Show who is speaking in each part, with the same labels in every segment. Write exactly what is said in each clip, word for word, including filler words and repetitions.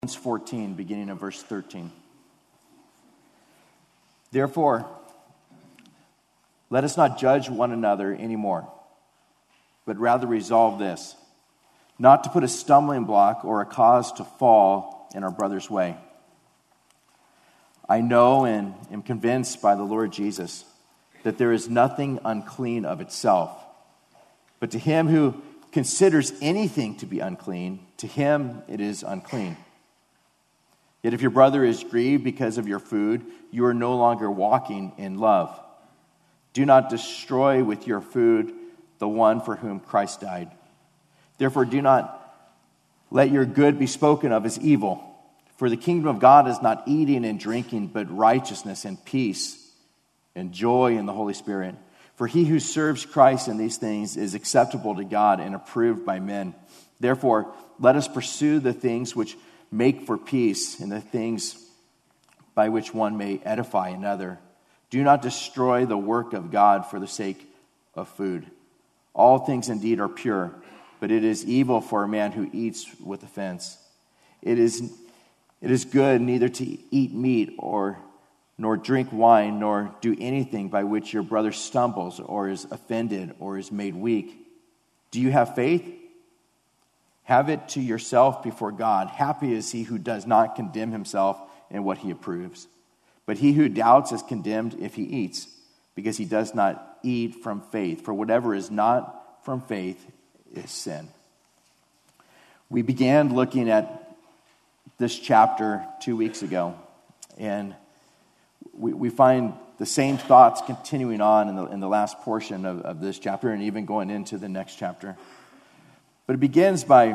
Speaker 1: Romans fourteen, beginning of verse thirteen. Therefore, let us not judge one another anymore, but rather resolve this, not to put a stumbling block or a cause to fall in our brother's way. I know and am convinced by the Lord Jesus that there is nothing unclean of itself, but to him who considers anything to be unclean, to him it is unclean. Yet if your brother is grieved because of your food, you are no longer walking in love. Do not destroy with your food the one for whom Christ died. Therefore, do not let your good be spoken of as evil. For the kingdom of God is not eating and drinking, but righteousness and peace and joy in the Holy Spirit. For he who serves Christ in these things is acceptable to God and approved by men. Therefore, let us pursue the things which make for peace and the things by which one may edify another. Do not destroy the work of God for the sake of food. All things indeed are pure, but it is evil for a man who eats with offense. It is it is good neither to eat meat or nor drink wine, nor do anything by which your brother stumbles or is offended or is made weak. Do you have faith? Have it to yourself before God. Happy is he who does not condemn himself in what he approves. But he who doubts is condemned if he eats, because he does not eat from faith. For whatever is not from faith is sin. We began looking at this chapter two weeks ago, and we, we find the same thoughts continuing on in the, in the last portion of, of this chapter and even going into the next chapter. But it begins by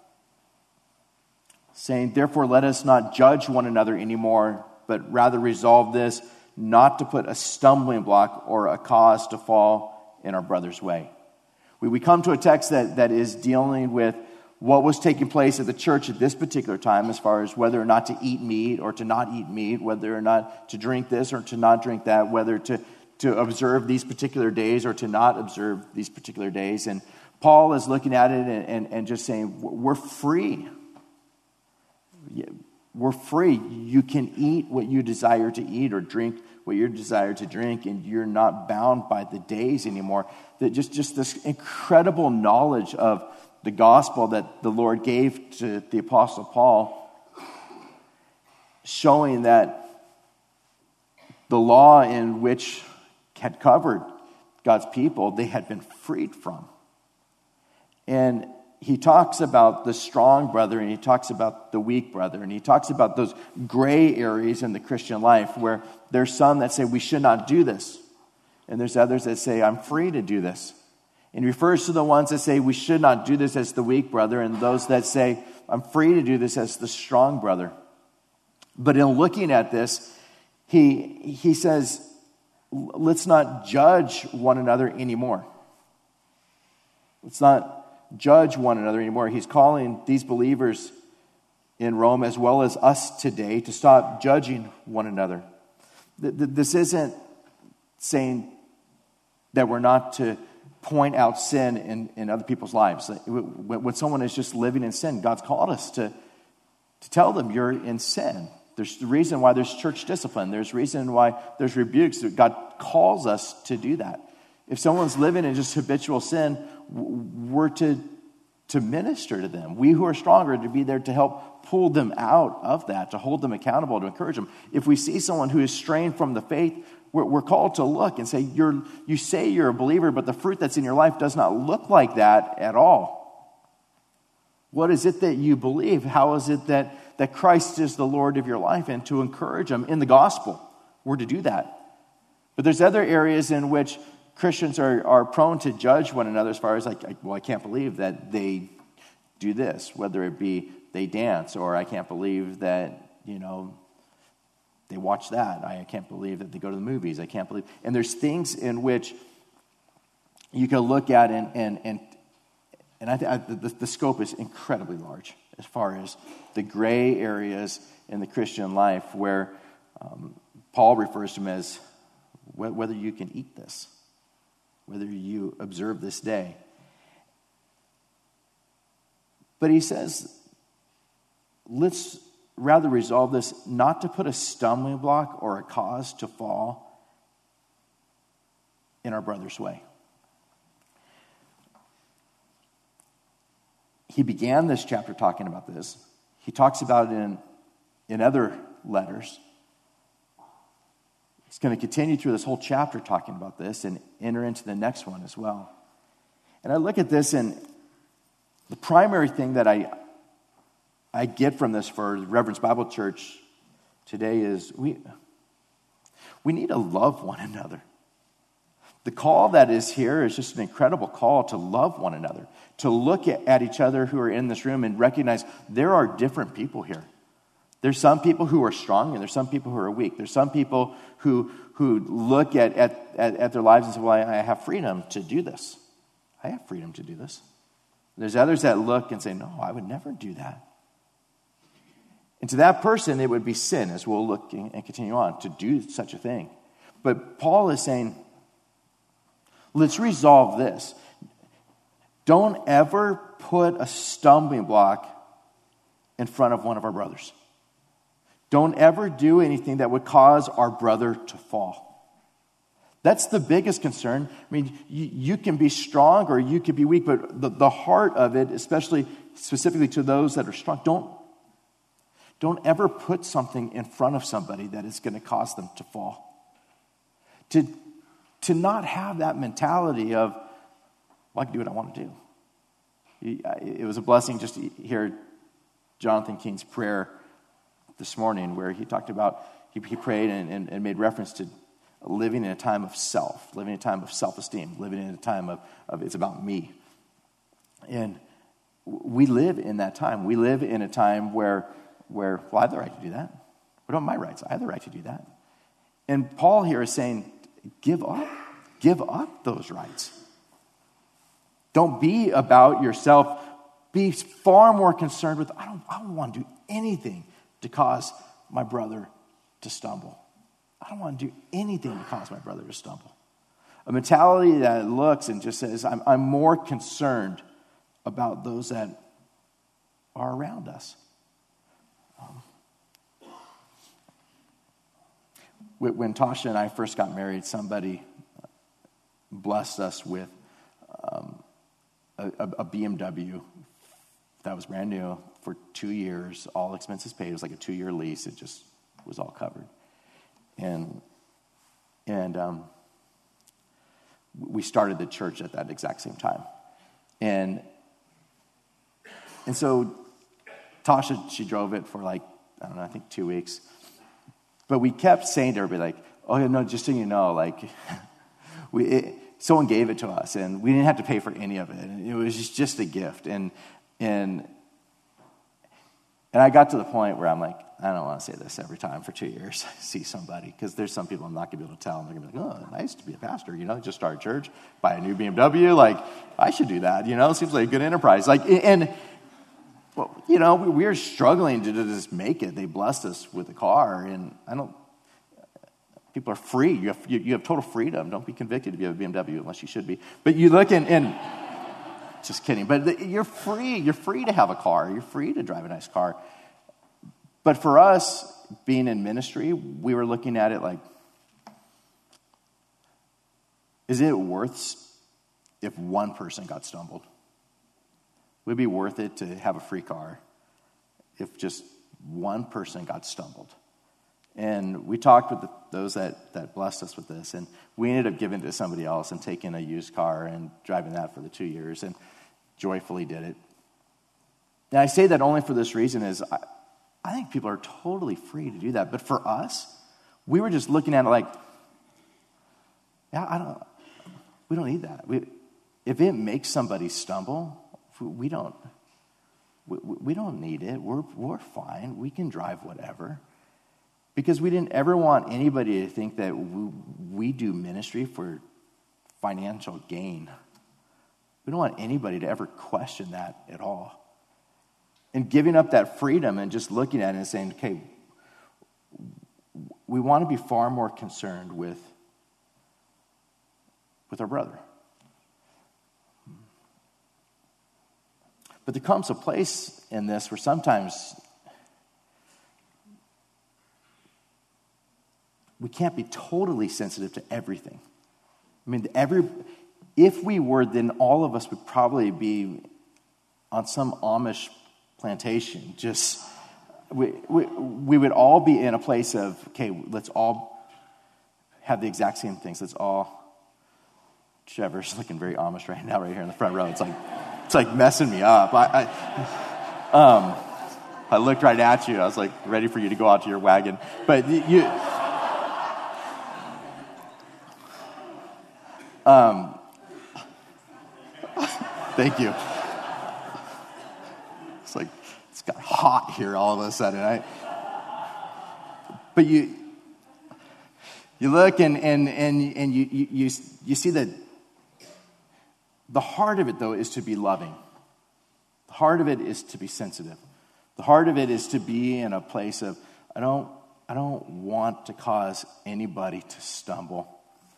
Speaker 1: saying, therefore, let us not judge one another anymore, but rather resolve this, not to put a stumbling block or a cause to fall in our brother's way. We, we come to a text that, that is dealing with what was taking place at the church at this particular time, as far as whether or not to eat meat or to not eat meat, whether or not to drink this or to not drink that, whether to, to observe these particular days or to not observe these particular days. And Paul is looking at it and, and, and just saying, we're free. We're free. You can eat what you desire to eat or drink what you desire to drink, and you're not bound by the days anymore. That just, just this incredible knowledge of the gospel that the Lord gave to the Apostle Paul, showing that the law in which had covered God's people, they had been freed from. And he talks about the strong brother, and he talks about the weak brother, and he talks about those gray areas in the Christian life where there's some that say we should not do this, and there's others that say I'm free to do this. And he refers to the ones that say we should not do this as the weak brother, and those that say I'm free to do this as the strong brother. But in looking at this, he he says, let's not judge one another anymore. Let's not judge one another anymore. He's calling these believers in Rome, as well as us today, to stop judging one another. This isn't saying that we're not to point out sin in, in other people's lives. When someone is just living in sin, God's called us to, to tell them you're in sin. There's the reason why there's church discipline. There's reason why there's rebukes. God calls us to do that. If someone's living in just habitual sin, we're to, to minister to them. We who are stronger to be there to help pull them out of that, to hold them accountable, to encourage them. If we see someone who is straying from the faith, we're, we're called to look and say, you're, you say you're a believer, but the fruit that's in your life does not look like that at all. What is it that you believe? How is it that, that Christ is the Lord of your life? And to encourage them in the gospel, we're to do that. But there's other areas in which Christians are, are prone to judge one another as far as like, well, I can't believe that they do this, whether it be they dance, or I can't believe that, you know, they watch that. I can't believe that they go to the movies. I can't believe. And there's things in which you can look at, and and and, and I think the, the scope is incredibly large as far as the gray areas in the Christian life where um, Paul refers to them as whether you can eat this, whether you observe this day. But he says, let's rather resolve this not to put a stumbling block or a cause to fall in our brother's way. He began this chapter talking about this. He talks about it in, in other letters. He's going to continue through this whole chapter talking about this and enter into the next one as well. And I look at this, and the primary thing that I I get from this for Reverence Bible Church today is we we need to love one another. The call that is here is just an incredible call to love one another, to look at, at each other who are in this room and recognize there are different people here. There's some people who are strong and there's some people who are weak. There's some people who who look at, at, at, at their lives and say, well, I, I have freedom to do this. I have freedom to do this. There's others that look and say, no, I would never do that. And to that person, it would be sin, as we'll look and continue on, to do such a thing. But Paul is saying, let's resolve this. Don't ever put a stumbling block in front of one of our brothers. Don't ever do anything that would cause our brother to fall. That's the biggest concern. I mean, you, you can be strong or you can be weak, but the, the heart of it, especially specifically to those that are strong, don't, don't ever put something in front of somebody that is going to cause them to fall. To, to not have that mentality of, well, I can do what I want to do. It was a blessing just to hear Jonathan King's prayer this morning where he talked about, he, he prayed and, and, and made reference to living in a time of self, living in a time of self-esteem, living in a time of, of it's about me. And we live in that time. We live in a time where, where well, I have the right to do that. What about my rights? I have the right to do that. And Paul here is saying, give up. Give up those rights. Don't be about yourself. Be far more concerned with, I don't, I don't want to do anything to cause my brother to stumble. I don't want to do anything to cause my brother to stumble. A mentality that looks and just says, I'm, I'm more concerned about those that are around us. Um, when Tasha and I first got married, somebody blessed us with um, a, a B M W that was brand new for two years, all expenses paid. It was like a two-year lease. It just was all covered. And and um, we started the church at that exact same time. And and so Tasha, she drove it for like, I don't know, I think two weeks. But we kept saying to everybody, like, oh, no, just so you know, like, we it, someone gave it to us, and we didn't have to pay for any of it. And it was just, just a gift. And and and I got to the point where I'm like, I don't want to say this every time for two years I see somebody, because there's some people I'm not going to be able to tell, and they're going to be like, oh, nice to be a pastor, you know, just start a church, buy a new B M W, like, I should do that, you know, it seems like a good enterprise. Like, and, well, you know, we were struggling to just make it. They blessed us with a car, and I don't, people are free. You have, you, you have total freedom. Don't be convicted if you have a B M W, unless you should be. But you look and, and just kidding, but the, you're free. You're free to have a car. You're free to drive a nice car. But for us, being in ministry, we were looking at it like, is it worth if one person got stumbled? Would it be worth it to have a free car if just one person got stumbled? And we talked with the, those that, that blessed us with this, and we ended up giving it to somebody else and taking a used car and driving that for the two years and joyfully did it. And I say that only for this reason is I, I think people are totally free to do that. But for us, we were just looking at it like, yeah, I don't, we don't need that. We, if it makes somebody stumble, we don't, we, we don't need it. We're, we're fine. We can drive whatever. Because we didn't ever want anybody to think that we, we do ministry for financial gain. We don't want anybody to ever question that at all. And giving up that freedom and just looking at it and saying, okay, we want to be far more concerned with, with our brother. But there comes a place in this where sometimes we can't be totally sensitive to everything. I mean, every if we were, then all of us would probably be on some Amish plantation. Just we, we we would all be in a place of, okay, let's all have the exact same things. Let's all. Trevor's looking very Amish right now, right here in the front row. It's like it's like messing me up. I, I um I looked right at you. I was like ready for you to go out to your wagon, but you. Um. Thank you. It's like it's got hot here all of a sudden. I, but you, you look and and and and you you you, you see that the heart of it though is to be loving. The heart of it is to be sensitive. The heart of it is to be in a place of I don't I don't want to cause anybody to stumble.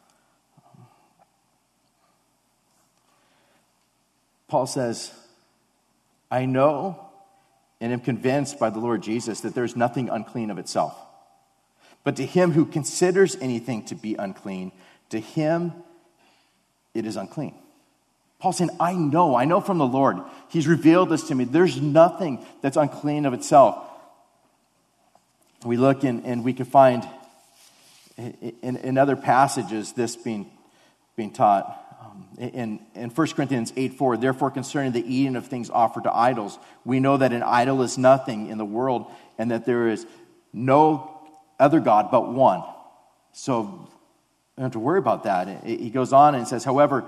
Speaker 1: Paul says, I know and am convinced by the Lord Jesus that there is nothing unclean of itself. But to him who considers anything to be unclean, to him it is unclean. Paul's saying, I know, I know from the Lord. He's revealed this to me. There's nothing that's unclean of itself. We look and, and we can find in, in other passages this being, being taught. In, in First Corinthians eight four, therefore concerning the eating of things offered to idols, we know that an idol is nothing in the world and that there is no other God but one. So we don't have to worry about that. He goes on and says, however,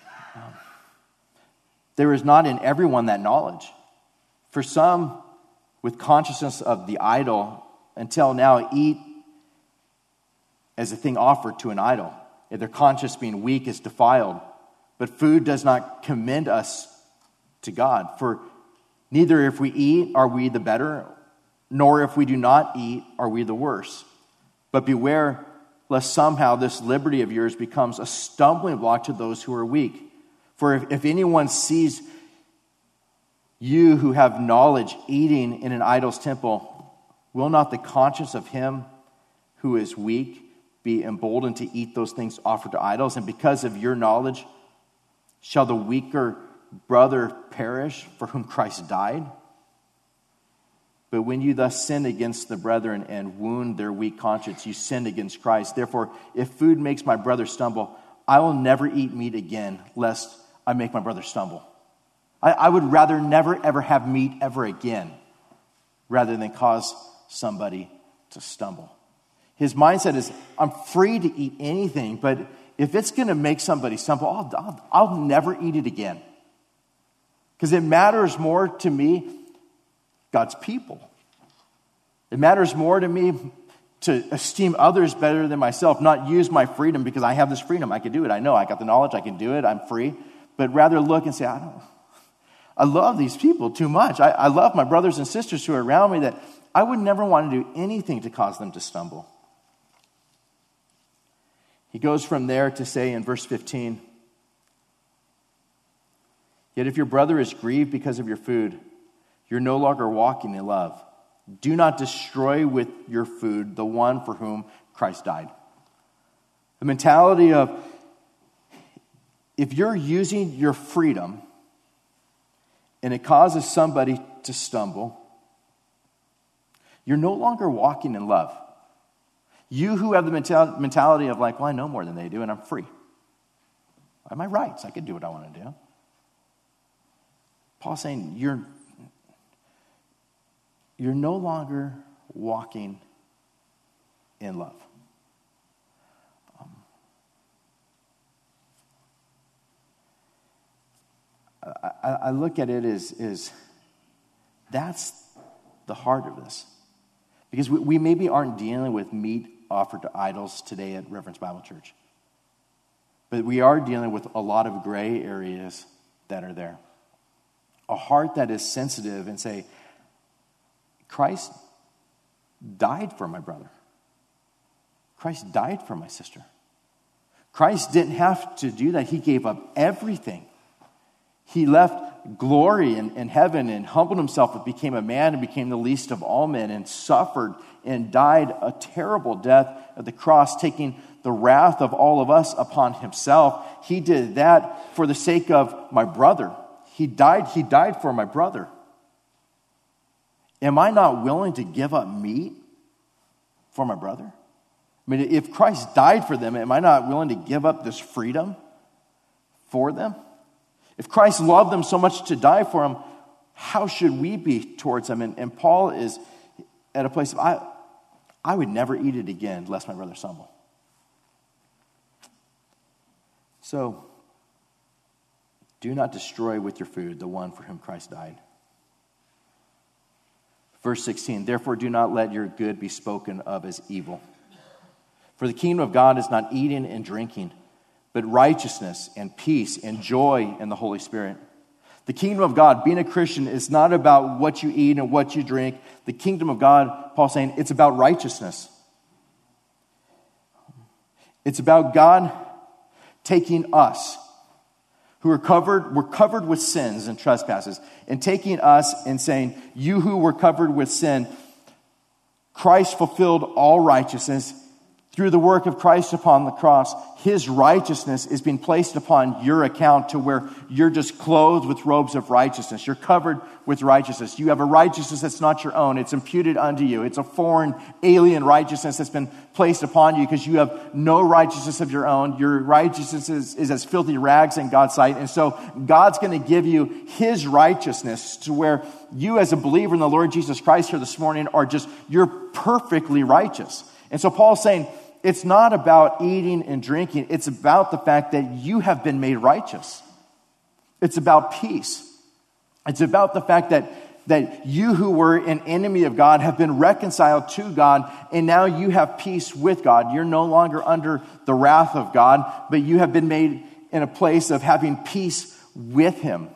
Speaker 1: there is not in everyone that knowledge. For some, with consciousness of the idol, until now eat as a thing offered to an idol. If their conscience being weak is defiled. But food does not commend us to God. For neither if we eat are we the better, nor if we do not eat are we the worse. But beware lest somehow this liberty of yours becomes a stumbling block to those who are weak. For if, if anyone sees you who have knowledge eating in an idol's temple, will not the conscience of him who is weak be emboldened to eat those things offered to idols? And because of your knowledge, shall the weaker brother perish for whom Christ died? But when you thus sin against the brethren and wound their weak conscience, you sinned against Christ. Therefore, if food makes my brother stumble, I will never eat meat again, lest I make my brother stumble. I, I would rather never, ever have meat ever again, rather than cause somebody to stumble. His mindset is, I'm free to eat anything, but if it's going to make somebody stumble, I'll, I'll, I'll never eat it again. Because it matters more to me, God's people. It matters more to me to esteem others better than myself, not use my freedom because I have this freedom. I can do it. I know I got the knowledge. I can do it. I'm free. But rather look and say, I don't I love these people too much. I, I love my brothers and sisters who are around me that I would never want to do anything to cause them to stumble. He goes from there to say in verse fifteen, yet if your brother is grieved because of your food, you're no longer walking in love. Do not destroy with your food the one for whom Christ died. The mentality of if you're using your freedom and it causes somebody to stumble, you're no longer walking in love. You who have the mentality of like, well, I know more than they do and I'm free. I have my rights. I can do what I want to do. Paul's saying you're, you're no longer walking in love. Um, I, I look at it as, as that's the heart of this. Because we, we maybe aren't dealing with meat offered to idols today at Reverence Bible Church. But we are dealing with a lot of gray areas that are there. A heart that is sensitive and say, Christ died for my brother. Christ died for my sister. Christ didn't have to do that. He gave up everything. He left glory in, in heaven and humbled himself and became a man and became the least of all men and suffered and died a terrible death at the cross, taking the wrath of all of us upon himself. He did that for the sake of my brother. He died, he died for my brother. Am I not willing to give up meat for my brother? I mean, if Christ died for them, am I not willing to give up this freedom for them? If Christ loved them so much to die for them, how should we be towards them? And, and Paul is at a place of, I, I would never eat it again, lest my brother stumble. So, do not destroy with your food the one for whom Christ died. Verse sixteen, therefore do not let your good be spoken of as evil. For the kingdom of God is not eating and drinking, but righteousness and peace and joy in the Holy Spirit. The kingdom of God, being a Christian, is not about what you eat and what you drink. The kingdom of God, Paul's saying, it's about righteousness. It's about God taking us, who are covered, we're covered with sins and trespasses, and taking us and saying, you who were covered with sin, Christ fulfilled all righteousness. Through the work of Christ upon the cross, his righteousness is being placed upon your account to where you're just clothed with robes of righteousness. You're covered with righteousness. You have a righteousness that's not your own. It's imputed unto you. It's a foreign, alien righteousness that's been placed upon you because you have no righteousness of your own. Your righteousness is, is as filthy rags in God's sight. And so God's going to give you his righteousness to where you as a believer in the Lord Jesus Christ here this morning are just, you're perfectly righteous. And so Paul's saying, it's not about eating and drinking. It's about the fact that you have been made righteous. It's about peace. It's about the fact that, that you who were an enemy of God have been reconciled to God, and now you have peace with God. You're no longer under the wrath of God, but you have been made in a place of having peace with him.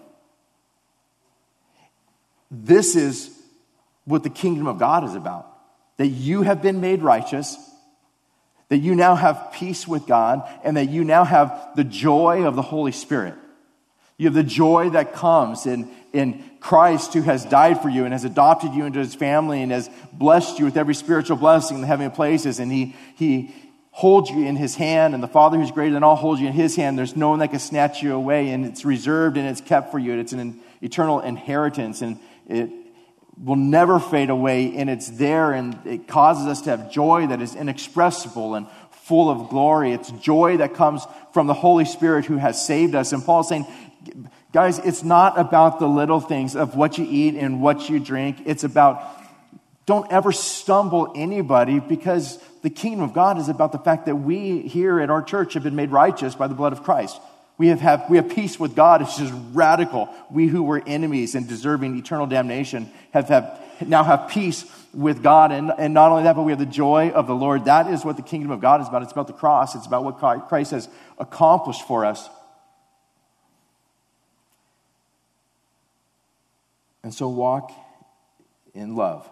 Speaker 1: This is what the kingdom of God is about. That you have been made righteous, that you now have peace with God, and that you now have the joy of the Holy Spirit. You have the joy that comes in, in Christ, who has died for you and has adopted you into his family and has blessed you with every spiritual blessing in the heavenly places. And he, he holds you in his hand, and the Father who's greater than all holds you in his hand. There's no one that can snatch you away, and it's reserved and it's kept for you. It's an eternal inheritance, and it will never fade away, and it's there, and it causes us to have joy that is inexpressible and full of glory. It's joy that comes from the Holy Spirit who has saved us. And Paul's saying, guys, it's not about the little things of what you eat and what you drink. It's about, don't ever stumble anybody, because the kingdom of God is about the fact that we here at our church have been made righteous by the blood of Christ. We have, have, we have peace with God. It's just radical. We who were enemies and deserving eternal damnation have, have now have peace with God. And, and not only that, but we have the joy of the Lord. That is what the kingdom of God is about. It's about the cross. It's about what Christ has accomplished for us. And so walk in love.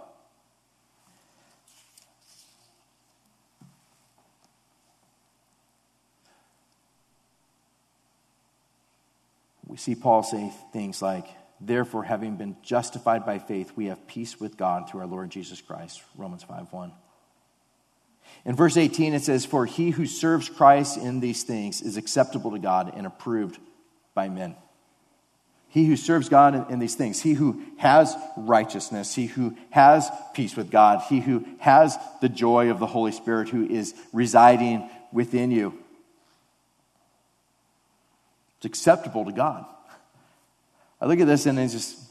Speaker 1: We see Paul say things like, therefore, having been justified by faith, we have peace with God through our Lord Jesus Christ, Romans five one. In verse eighteen, it says, for he who serves Christ in these things is acceptable to God and approved by men. He who serves God in, in these things, he who has righteousness, he who has peace with God, he who has the joy of the Holy Spirit who is residing within you. It's acceptable to God. I look at this and it's just,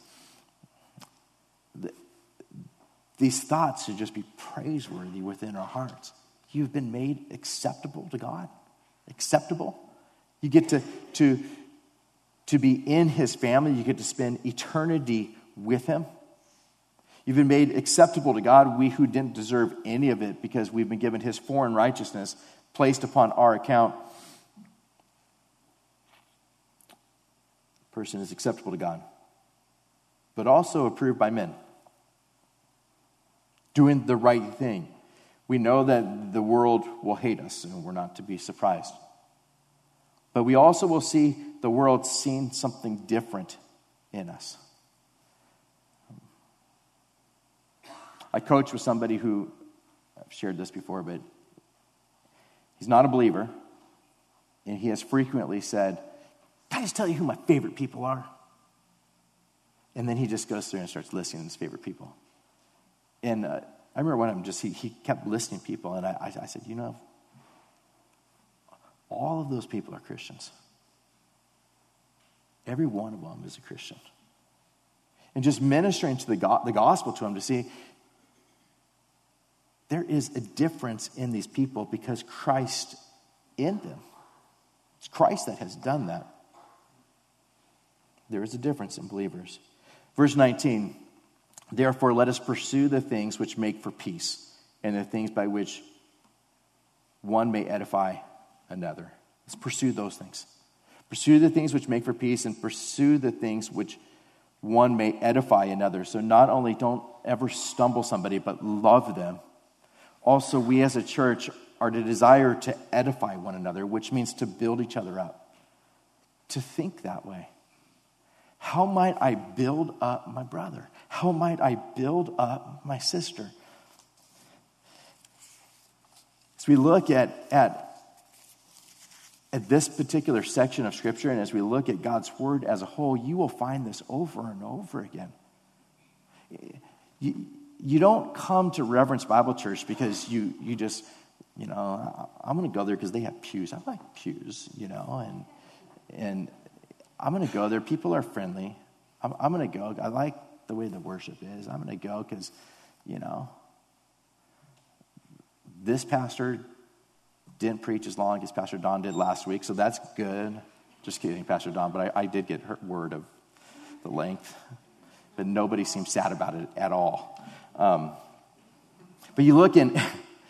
Speaker 1: these thoughts should just be praiseworthy within our hearts. You've been made acceptable to God. Acceptable. You get to, to, to be in his family. You get to spend eternity with him. You've been made acceptable to God, we who didn't deserve any of it, because we've been given his foreign righteousness placed upon our account. Person is acceptable to God, but also approved by men. Doing the right thing. We know that the world will hate us, and we're not to be surprised. But we also will see the world seeing something different in us. I coach with somebody who, I've shared this before, but he's not a believer, and he has frequently said, "Can I just tell you who my favorite people are?" And then he just goes through and starts listing his favorite people. And uh, I remember one of them just, he, he kept listing people, and I, I, I said, you know, all of those people are Christians. Every one of them is a Christian. And just ministering to the, go- the gospel to him to see, there is a difference in these people because Christ in them. It's Christ that has done that. There is a difference in believers. Verse nineteen, therefore let us pursue the things which make for peace and the things by which one may edify another. Let's pursue those things. Pursue the things which make for peace and pursue the things which one may edify another. So not only don't ever stumble somebody, but love them. Also, we as a church are to desire to edify one another, which means to build each other up. To think that way. How might I build up my brother? How might I build up my sister? As we look at, at, at this particular section of Scripture, and as we look at God's Word as a whole, you will find this over and over again. You, you don't come to Reverence Bible Church because you, you just, you know, I'm going to go there because they have pews. I like pews, you know, and and I'm going to go there. People are friendly. I'm, I'm going to go. I like the way the worship is. I'm going to go because, you know, this pastor didn't preach as long as Pastor Don did last week, so that's good. Just kidding, Pastor Don, but I, I did get her word of the length. But nobody seems sad about it at all. Um, but you look in,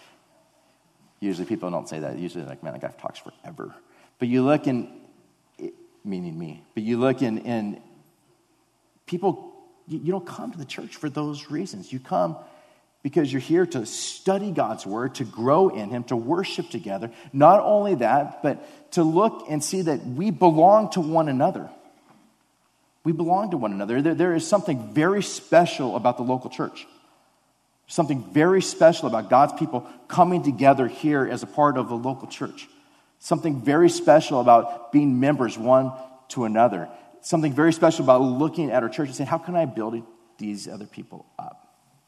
Speaker 1: usually people don't say that. Usually like, man, that guy talks forever. But you look in, meaning me, but you look in, in people, you, you don't come to the church for those reasons. You come because you're here to study God's word, to grow in him, to worship together. Not only that, but to look and see that we belong to one another. We belong to one another. There, there is something very special about the local church. Something very special about God's people coming together here as a part of the local church. Something very special about being members one to another. Something very special about looking at our church and saying, how can I build these other people up?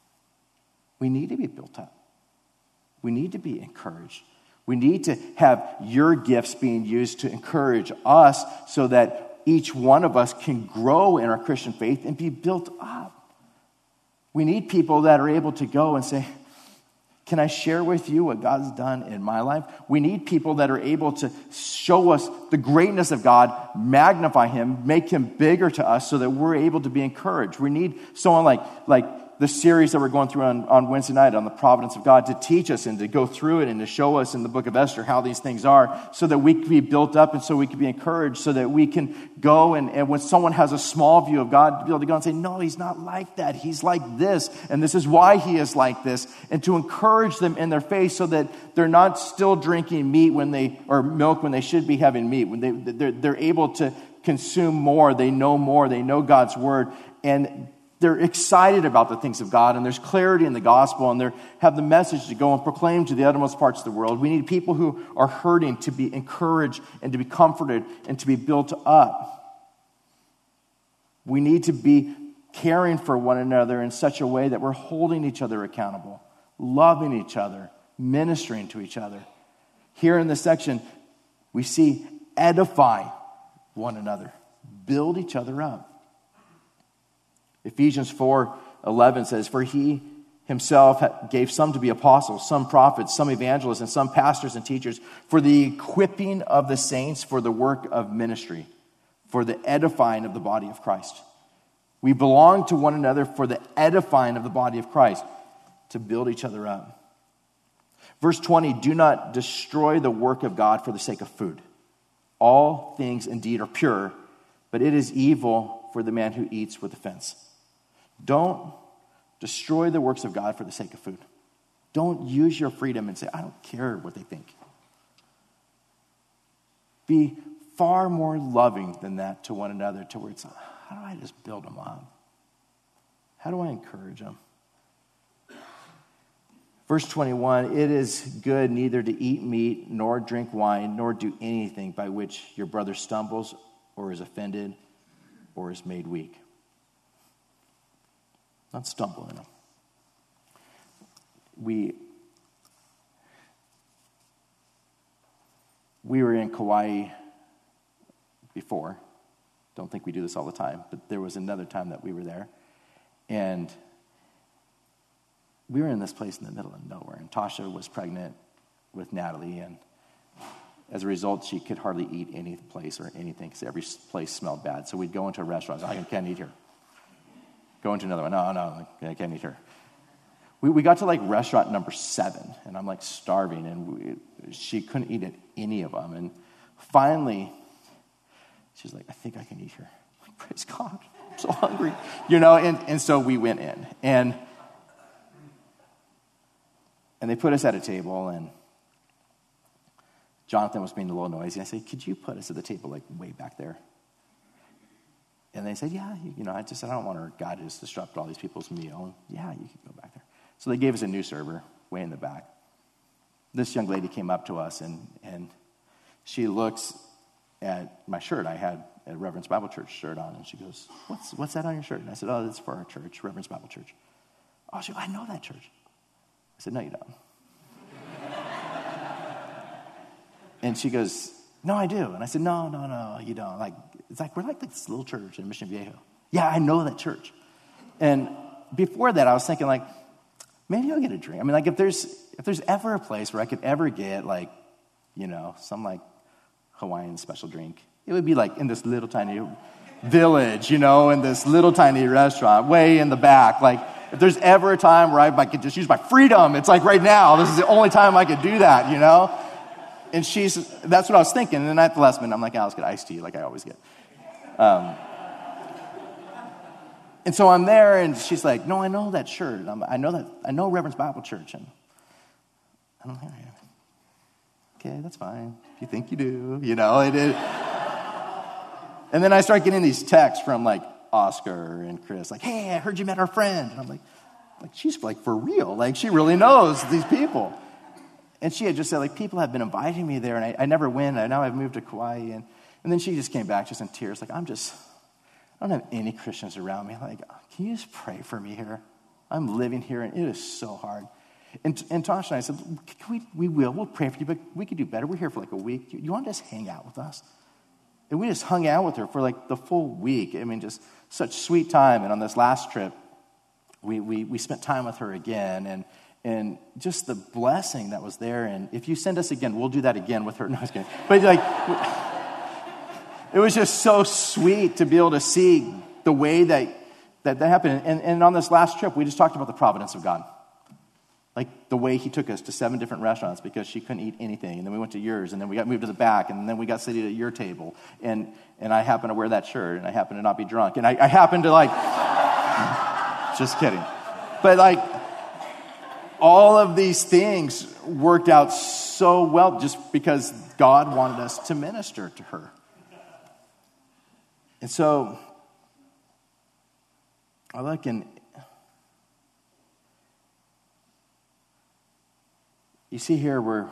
Speaker 1: We need to be built up. We need to be encouraged. We need to have your gifts being used to encourage us so that each one of us can grow in our Christian faith and be built up. We need people that are able to go and say, can I share with you what God's done in my life? We need people that are able to show us the greatness of God, magnify him, make him bigger to us so that we're able to be encouraged. We need someone like, like the series that we're going through on, on Wednesday night on the providence of God to teach us and to go through it and to show us in the book of Esther how these things are so that we can be built up and so we can be encouraged so that we can go and, and when someone has a small view of God, to be able to go and say, no, he's not like that. He's like this. And this is why he is like this. And to encourage them in their faith so that they're not still drinking meat when they, or milk when they should be having meat. When they, they're, they're able to consume more. They know more. They know God's word. And they're excited about the things of God, and there's clarity in the gospel, and they have the message to go and proclaim to the uttermost parts of the world. We need people who are hurting to be encouraged and to be comforted and to be built up. We need to be caring for one another in such a way that we're holding each other accountable, loving each other, ministering to each other. Here in this section, we see edify one another, build each other up. Ephesians four eleven says, for he himself gave some to be apostles, some prophets, some evangelists, and some pastors and teachers for the equipping of the saints for the work of ministry, for the edifying of the body of Christ. We belong to one another for the edifying of the body of Christ, to build each other up. Verse twenty, do not destroy the work of God for the sake of food. All things indeed are pure, but it is evil for the man who eats with offense. Don't destroy the works of God for the sake of food. Don't use your freedom and say, I don't care what they think. Be far more loving than that to one another, to where it's, how do I just build them up? How do I encourage them? Verse twenty-one, it is good neither to eat meat, nor drink wine, nor do anything by which your brother stumbles or is offended or is made weak. Not stumble in them. We, we were in Kauai before. Don't think we do this all the time, but there was another time that we were there. And we were in this place in the middle of nowhere, and Tasha was pregnant with Natalie, and as a result, she could hardly eat any place or anything because every place smelled bad. So we'd go into a restaurant. I can't eat here. Go into another one. No, no, I can't eat here. We we got to like restaurant number seven, and I'm like starving, and we, she couldn't eat at any of them. And finally, she's like, I think I can eat here. I'm like, praise God, I'm so hungry, you know. And and so we went in, and and they put us at a table, and Jonathan was being a little noisy. I said, could you put us at the table like way back there? And they said, yeah, you, you know, I just said, I don't want our God to just disrupt all these people's meal. And, yeah, you can go back there. So they gave us a new server way in the back. This young lady came up to us, and, and she looks at my shirt. I had a Reverend's Bible Church shirt on, and she goes, what's what's that on your shirt? And I said, oh, that's for our church, Reverend's Bible Church. Oh, she goes, I know that church. I said, no, you don't. And she goes, no, I do. And I said, no, no, no, you don't. Like, it's like, we're like this little church in Mission Viejo. Yeah, I know that church. And before that, I was thinking, like, maybe I'll get a drink. I mean, like, if there's if there's ever a place where I could ever get, like, you know, some, like, Hawaiian special drink, it would be, like, in this little tiny village, you know, in this little tiny restaurant way in the back. Like, if there's ever a time where I, I could just use my freedom, it's like right now. This is the only time I could do that, you know? And she's, that's what I was thinking. And then at the last minute, I'm like, oh, let's get iced tea like I always get. Um, and so I'm there, and she's like, no, I know that church. I'm, I know that, I know Reverend's Bible Church. And I'm like, okay, that's fine. If you think you do, you know. It, it. And then I start getting these texts from, like, Oscar and Chris, like, hey, I heard you met our friend. And I'm like, like she's, like, for real. Like, she really knows these people. And she had just said, like, people have been inviting me there, and I, I never win. And now I've moved to Kauai. And, and then she just came back just in tears, like, I'm just, I don't have any Christians around me. Like, can you just pray for me here? I'm living here, and it is so hard. And, and Tasha and I said, can we, we will. We'll pray for you, but we could do better. We're here for like a week. You, you want to just hang out with us? And we just hung out with her for like the full week. I mean, just such sweet time. And on this last trip, we we, we spent time with her again, and And just the blessing that was there. And if you send us again, we'll do that again with her. No, I was kidding. But like, it was just so sweet to be able to see the way that that, that happened. And, and on this last trip, we just talked about the providence of God. Like the way he took us to seven different restaurants because she couldn't eat anything. And then we went to yours, and then we got moved to the back, and then we got seated at your table. And and I happened to wear that shirt, and I happened to not be drunk. And I, I happened to like, just kidding. But like, all of these things worked out so well just because God wanted us to minister to her. And so, I look and you see here where,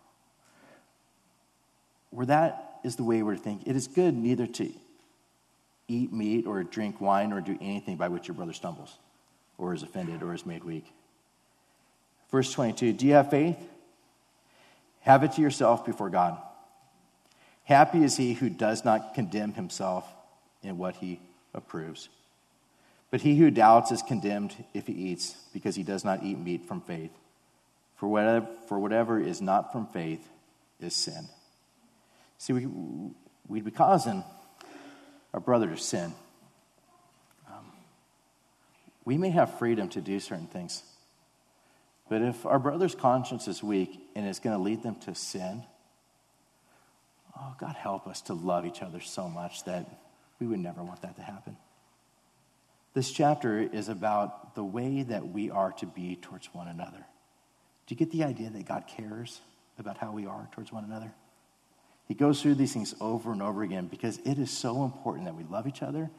Speaker 1: where that is the way we're thinking. It is good neither to eat meat or drink wine or do anything by which your brother stumbles or is offended or is made weak. Verse twenty-two, do you have faith? Have it to yourself before God. Happy is he who does not condemn himself in what he approves. But he who doubts is condemned if he eats, because he does not eat meat from faith. For whatever, for whatever is not from faith is sin. See, we, we'd be causing our brother to sin. Um, we may have freedom to do certain things. But if our brother's conscience is weak and it's going to lead them to sin, oh, God help us to love each other so much that we would never want that to happen. This chapter is about the way that we are to be towards one another. Do you get the idea that God cares about how we are towards one another? He goes through these things over and over again because it is so important that we love each other,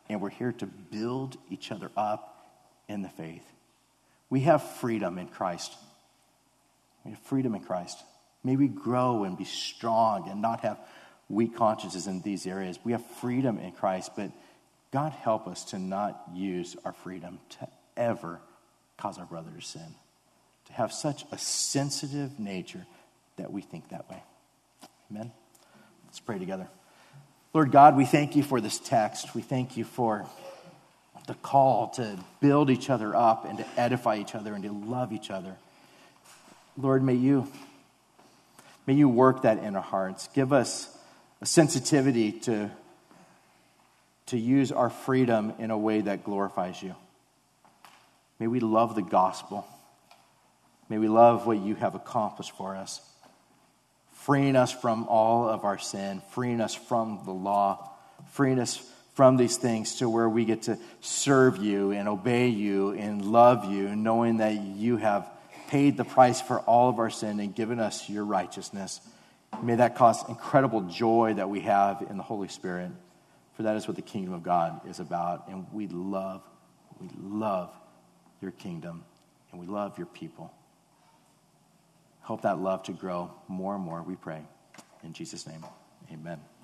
Speaker 1: and we're here to build each other up in the faith. We have freedom in Christ. We have freedom in Christ. May we grow and be strong and not have weak consciences in these areas. We have freedom in Christ, but God help us to not use our freedom to ever cause our brother to sin, to have such a sensitive nature that we think that way. Amen? Let's pray together. Lord God, we thank you for this text. We thank you for the call to build each other up and to edify each other and to love each other. Lord, may you, may you work that in our hearts. Give us a sensitivity to, to use our freedom in a way that glorifies you. May we love the gospel. May we love what you have accomplished for us, freeing us from all of our sin, freeing us from the law, freeing us from these things to where we get to serve you and obey you and love you, knowing that you have paid the price for all of our sin and given us your righteousness. May that cause incredible joy that we have in the Holy Spirit, for that is what the kingdom of God is about. And we love, we love your kingdom, and we love your people. Help that love to grow more and more, we pray. In Jesus' name, amen.